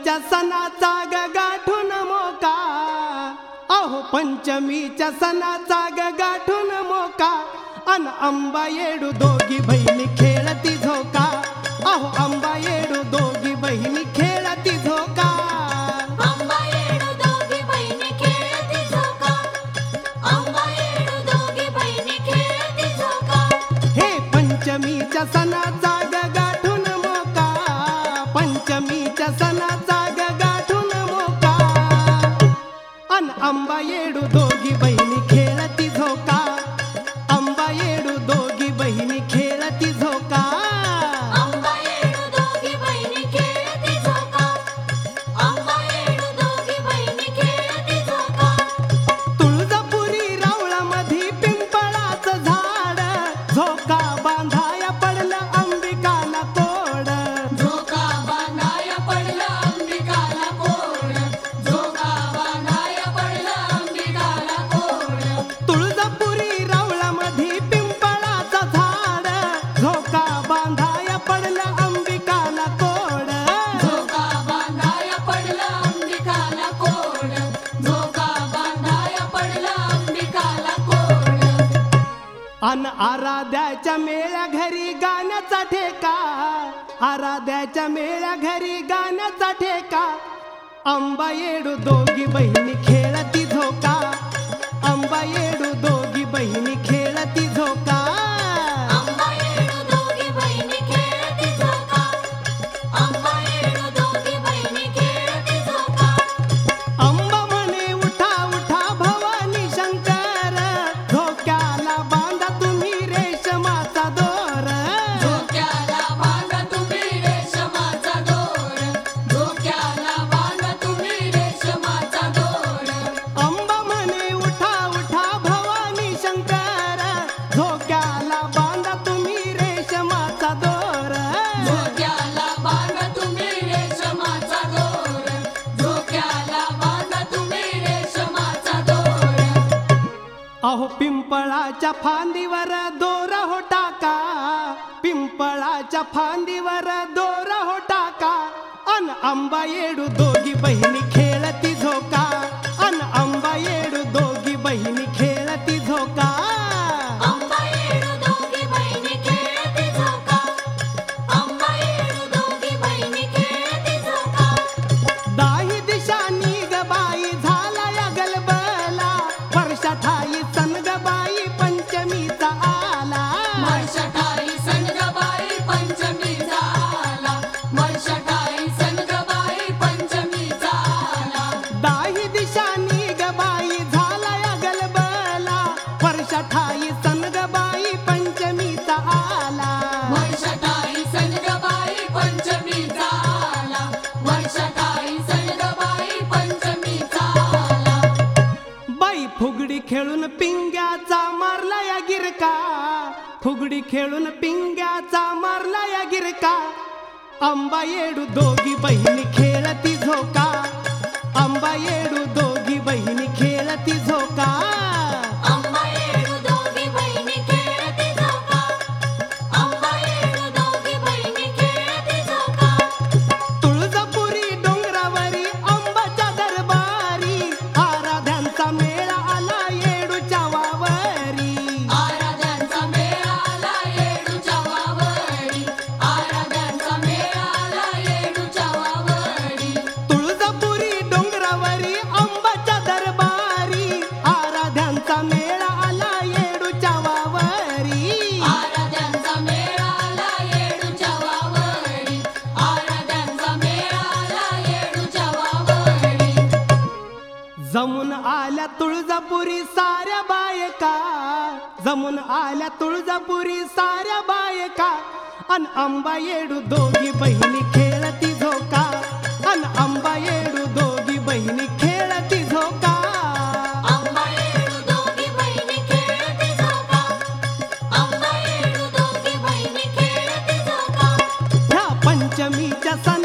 पंचमीच्या सणाचा ग गाठून मोका, अहो पंचमीच्या सणाचा ग गाठून मोका, अन अंबा येडू दोघी बहिणी खेळती झोका, अहो अंबा येडू दोघी बहिणी खेळती झोका. अंबा येडू दोघी बहिणी खेळती झोका, अंबा येडू दोघी बहिणी खेळती झोका. हे पंचमीच्या सणाचा ग गाठून मोका, पंचमीच्या सणाचा ग गाठून मोका, अन अंबा येडू दोघी बहिणी खेळती झोका, अंबा येडू दोघी बहिणी खेळती झोका. अंबा येडू दोघी बहिणी खेळती झोका, अंबा येडू दोघी बहिणी खेळती झोका. तुळजापुरी रावळामधी पिंपळाचं झाड, झोका बांधाया पडलं अंबिकाला कोड, झोका बांधाया पडला अंबिकाला कोड, झोका बांधाया पडला अंबिकाला कोड. तुळजापुरी रावळामधी पिंपळाचं झाड, झोका बांधाया पडलं अंबिकाला कोड, झोका बांधाया पडला अंबिकाला कोड, झोका बांधाया पडला अंबिकाला कोड. अन आराध्याच्या मेळ्या घरी गाण्याचा ठेका, आराध्याच्या मेळ्या घरी गाण्याचा ठेका, अंबा येडू दोघी बहिणी खेळती झोका, अंबा येडू दोघी बहिणी खेळती झोका. अंबा येडू दोघी बहिणी खेळती झोका, अंबा येडू दोघी बहिणी खेळती झोका. अंबा म्हणे उठा उठा भवानी शंकर, झोक्याला बांधा तुम्ही रेशमाचा दोर, झोक्याला बांधा तुम्ही रेशमाचा दोर, झोक्याला बांधा तुम्ही रेशमाचा दोर. अंबा म्हणे उठा उठा भवानी शंकर, झोक्याला बांधा तुम्ही रेशमाचा दोर, झोक्याला बांधा तुम्ही रेशमाचा दोर, झोक्याला बांधा तुम्ही रेशमाचा दोर. अहो पिंपळाच्या फांदीवर दोर हो टाका, पिंपळाच्या फांदीवर दोर हो टाका, अन अंबा येडू दोघी बहिणी खेळती झोका, अन अंबा येडू दोघी बहिणी खेळती झोका. अंबा येडू दोघी बहिणी खेळती झोका, अंबा येडू दोघी बहिणी खेळती झोका. दाही दिशांनी ग बाई झाला या गलबला, वर्षा ठाई सन ग बाई पंचमीचा आला, वर्षाठाई सनगबाई पंचमीचा आला, वर्षाठाई सनगबाई पंचमीचा आला. दाही दिशांनी ग बाई झाला या गलबला, वर्षा ठाई सन ग बाई पंचमीचा आला, वर्षाठाई सनगबाई पंचमीचा आला, वर्षाठाई सनगबाई पंचमीचा आला. बाई फुगडी खेळून पिंग्याचा मारला या गिरका, फुगडी खेळून पिंग्याचा मारला या गिरका, अंबा येडू दोघी बहिणी खेळती झोका, अंबा येडू दोघी बहिणी खेळती झोका. अंबा येडू दोघी बहिणी खेळती झोका, अंबा येडू दोघी बहिणी खेळती झोका. तुळजापुरी डोंगरावरी अंबाच्या दरबारी, आराध्यांचा मेळा आला येडूच्या वावरी, आराध्यांचा मेळा आला येडूच्या वावरी, आराध्यांचा मेळा आला येडूच्या वावरी. तुळजापुरी डोंगरावरी अंबाच्या दरबारी, आराध्यांचा मेळा आला येडूच्या वावरी, आराध्यांचा मेळा आला येडूच्या वावरी, आराध्यांचा मेळा आला येडूच्या वावरी. जमून आल्या तुळजापुरी साऱ्या बायका, जमून आल्या तुळजापुरी साऱ्या बायका, अन अंबा येडू दोघी बहिणी खेळती झोका, अन अंबा येडू दोघी बहिणी खेळती झोका. अंबा येडू दोघी बहिणी खेळती झोका, अंबा येडू दोघी बहिणी खेळती झोका. ह्या पंचमीच्या